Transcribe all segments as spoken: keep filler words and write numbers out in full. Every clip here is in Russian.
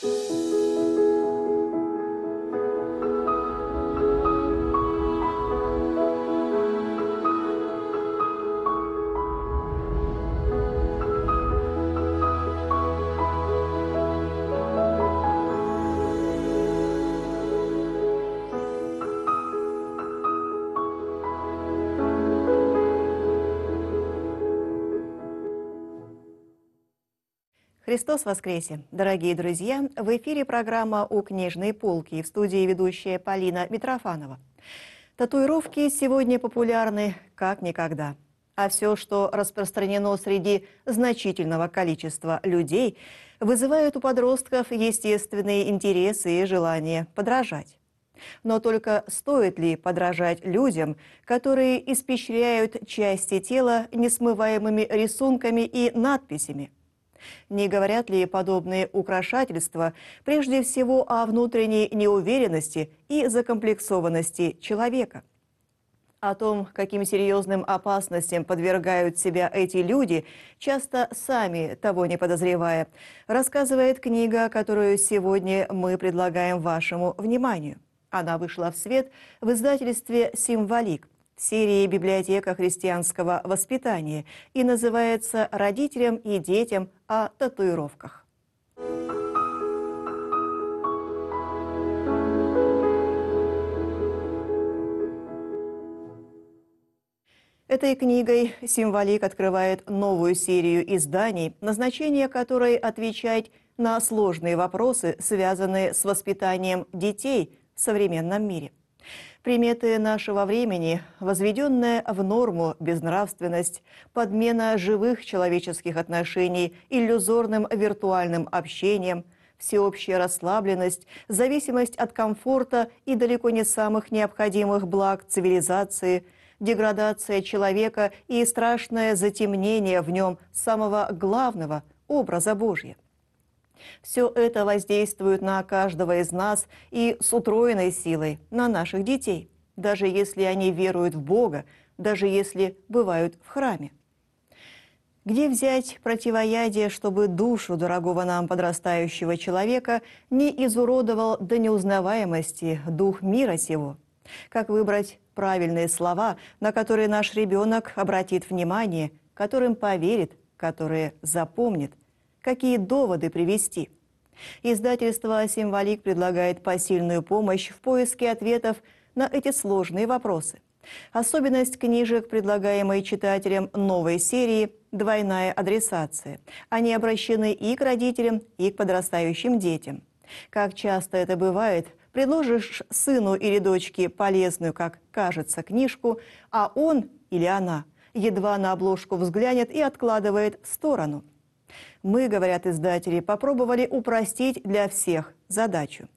Христос воскресе! Дорогие друзья, в эфире программа «У книжной полки», в студии ведущая Полина Митрофанова. Татуировки сегодня популярны как никогда. А все, что распространено среди значительного количества людей, вызывает у подростков естественные интересы и желание подражать. Но только стоит ли подражать людям, которые испещряют части тела несмываемыми рисунками и надписями? Не говорят ли подобные украшательства прежде всего о внутренней неуверенности и закомплексованности человека? О том, каким серьезным опасностям подвергают себя эти люди, часто сами того не подозревая, рассказывает книга, которую сегодня мы предлагаем вашему вниманию. Она вышла в свет в издательстве «Символик» в серии «Библиотека христианского воспитания» и называется «Родителям и детям о татуировках». Этой книгой «Символик» открывает новую серию изданий, назначение которой отвечать на сложные вопросы, связанные с воспитанием детей в современном мире. Приметы нашего времени, возведенная в норму безнравственность, подмена живых человеческих отношений иллюзорным виртуальным общением, всеобщая расслабленность, зависимость от комфорта и далеко не самых необходимых благ цивилизации, деградация человека и страшное затемнение в нем самого главного образа Божия. Все это воздействует на каждого из нас и с утроенной силой на наших детей, даже если они веруют в Бога, даже если бывают в храме. Где взять противоядие, чтобы душу дорогого нам подрастающего человека не изуродовал до неузнаваемости дух мира сего? Как выбрать правильные слова, на которые наш ребенок обратит внимание, которым поверит, которые запомнит? Какие доводы привести? Издательство «Символик» предлагает посильную помощь в поиске ответов на эти сложные вопросы. Особенность книжек, предлагаемой читателям новой серии – двойная адресация. Они обращены и к родителям, и к подрастающим детям. Как часто это бывает, предложишь сыну или дочке полезную, как кажется, книжку, а он или она едва на обложку взглянет и откладывает в сторону. Мы, говорят издатели, попробовали упростить для всех задачу.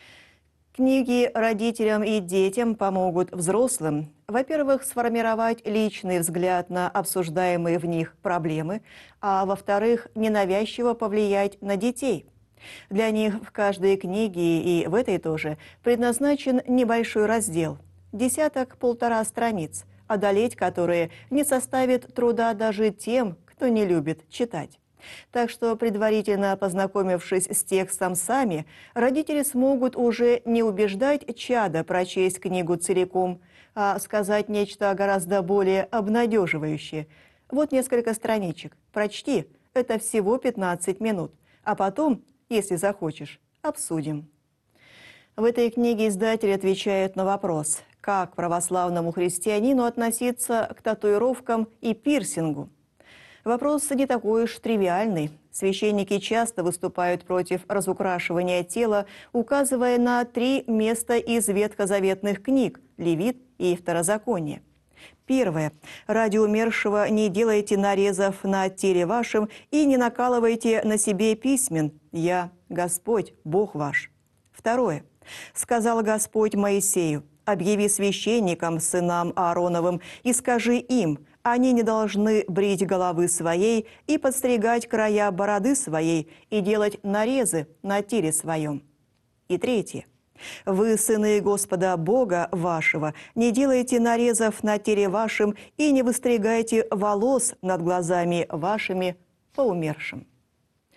Книги родителям и детям помогут взрослым, во-первых, сформировать личный взгляд на обсуждаемые в них проблемы, а во-вторых, ненавязчиво повлиять на детей. Для них в каждой книге и в этой тоже предназначен небольшой раздел, десяток-полтора страниц, одолеть которые не составит труда даже тем, кто не любит читать. Так что, предварительно познакомившись с текстом сами, родители смогут уже не убеждать чадо прочесть книгу целиком, а сказать нечто гораздо более обнадеживающее. Вот несколько страничек. Прочти, это всего пятнадцать минут. А потом, если захочешь, обсудим. В этой книге издатели отвечают на вопрос, как православному христианину относиться к татуировкам и пирсингу. Вопрос не такой уж тривиальный. Священники часто выступают против разукрашивания тела, указывая на три места из ветхозаветных книг – Левит и Второзаконие. Первое. Ради умершего не делайте нарезов на теле вашем и не накалывайте на себе письмен. Я, Господь, Бог ваш. Второе. Сказал Господь Моисею: объяви священникам, сынам Аароновым, и скажи им: они не должны брить головы своей и подстригать края бороды своей и делать нарезы на теле своем. И третье. Вы, сыны Господа Бога вашего, не делайте нарезов на теле вашем и не выстригайте волос над глазами вашими по умершим.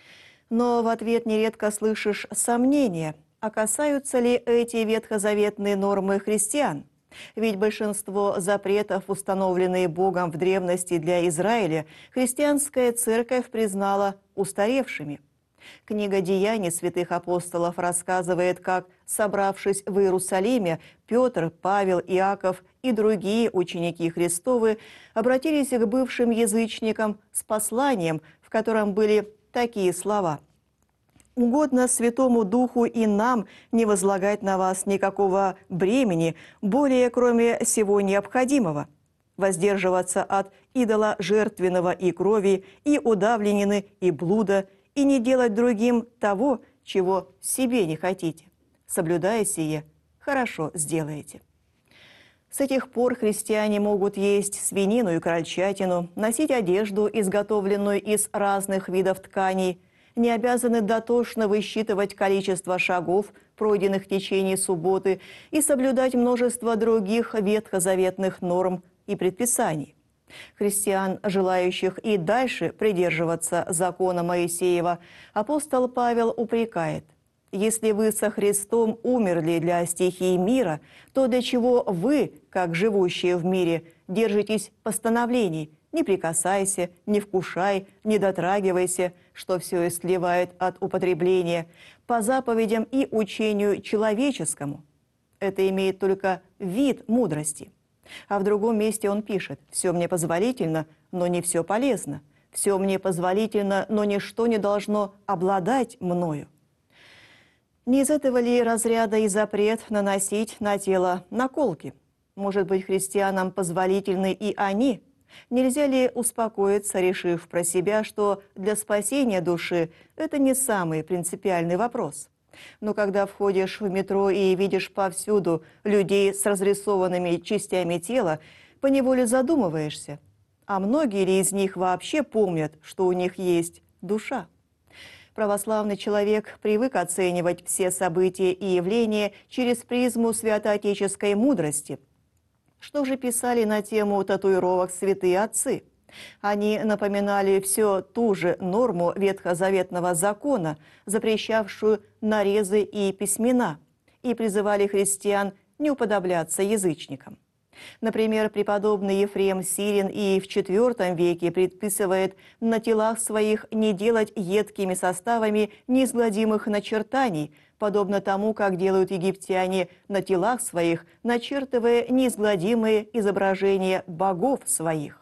Но в ответ нередко слышишь сомнения, а касаются ли эти ветхозаветные нормы христиан? Ведь большинство запретов, установленные Богом в древности для Израиля, христианская церковь признала устаревшими. Книга «Деяний святых апостолов» рассказывает, как, собравшись в Иерусалиме, Петр, Павел, Иаков и другие ученики Христовы обратились к бывшим язычникам с посланием, в котором были такие слова: «Угодно Святому Духу и нам не возлагать на вас никакого бремени, более кроме всего необходимого, воздерживаться от идола жертвенного и крови, и удавленины, и блуда, и не делать другим того, чего себе не хотите. Соблюдая сие, хорошо сделаете». С этих пор христиане могут есть свинину и крольчатину, носить одежду, изготовленную из разных видов тканей, не обязаны дотошно высчитывать количество шагов, пройденных в течение субботы, и соблюдать множество других ветхозаветных норм и предписаний. Христиан, желающих и дальше придерживаться закона Моисеева, апостол Павел упрекает: «Если вы со Христом умерли для стихии мира, то для чего вы, как живущие в мире, держитесь постановлений: не прикасайся, не вкушай, не дотрагивайся, что все истлевает от употребления, по заповедям и учению человеческому». Это имеет только вид мудрости. А в другом месте он пишет: «Все мне позволительно, но не все полезно. Все мне позволительно, но ничто не должно обладать мною». Не из этого ли разряда и запрет наносить на тело наколки? Может быть, христианам позволительны и они? Нельзя ли успокоиться, решив про себя, что для спасения души это не самый принципиальный вопрос? Но когда входишь в метро и видишь повсюду людей с разрисованными частями тела, поневоле задумываешься, а многие ли из них вообще помнят, что у них есть душа? Православный человек привык оценивать все события и явления через призму святоотеческой мудрости. Что же писали на тему татуировок святые отцы? Они напоминали все ту же норму ветхозаветного закона, запрещавшую нарезы и письмена, и призывали христиан не уподобляться язычникам. Например, преподобный Ефрем Сирин и в четвёртом веке предписывает на телах своих не делать едкими составами неизгладимых начертаний, подобно тому, как делают египтяне на телах своих, начертывая неизгладимые изображения богов своих.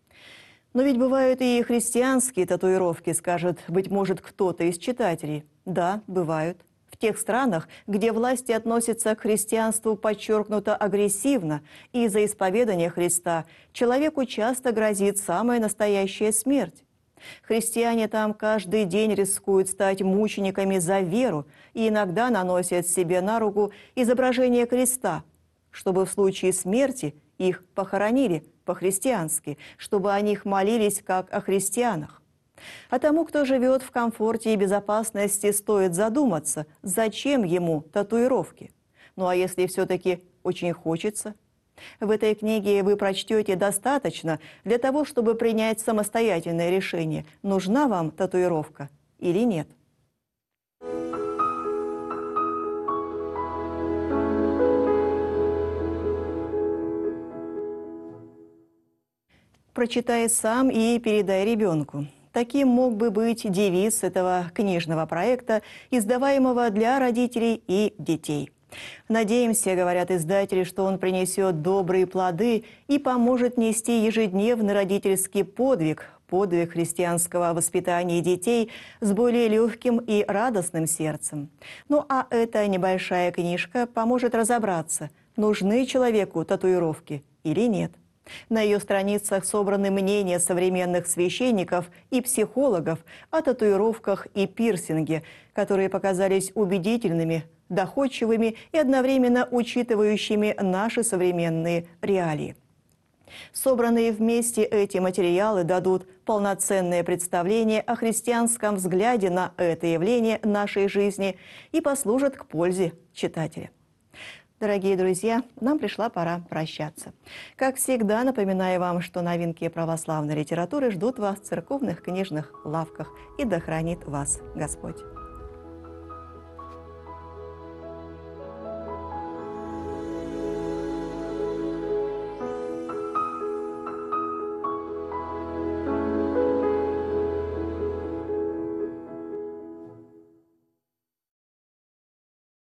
Но ведь бывают и христианские татуировки, скажет, быть может, кто-то из читателей. Да, бывают. В тех странах, где власти относятся к христианству подчеркнуто агрессивно, и за исповедание Христа человеку часто грозит самая настоящая смерть. Христиане там каждый день рискуют стать мучениками за веру и иногда наносят себе на руку изображение креста, чтобы в случае смерти их похоронили по-христиански, чтобы о них молились как о христианах. А тому, кто живет в комфорте и безопасности, стоит задуматься, зачем ему татуировки. Ну а если все-таки очень хочется? В этой книге вы прочтете достаточно для того, чтобы принять самостоятельное решение, нужна вам татуировка или нет. Прочитай сам и передай ребенку. Таким мог бы быть девиз этого книжного проекта, издаваемого для родителей и детей. Надеемся, говорят издатели, что он принесет добрые плоды и поможет нести ежедневный родительский подвиг, подвиг христианского воспитания детей с более легким и радостным сердцем. Ну а эта небольшая книжка поможет разобраться, нужны человеку татуировки или нет. На ее страницах собраны мнения современных священников и психологов о татуировках и пирсинге, которые показались убедительными, доходчивыми и одновременно учитывающими наши современные реалии. Собранные вместе эти материалы дадут полноценное представление о христианском взгляде на это явление нашей жизни и послужат к пользе читателя. Дорогие друзья, нам пришла пора прощаться. Как всегда, напоминаю вам, что новинки православной литературы ждут вас в церковных книжных лавках. И да хранит вас Господь.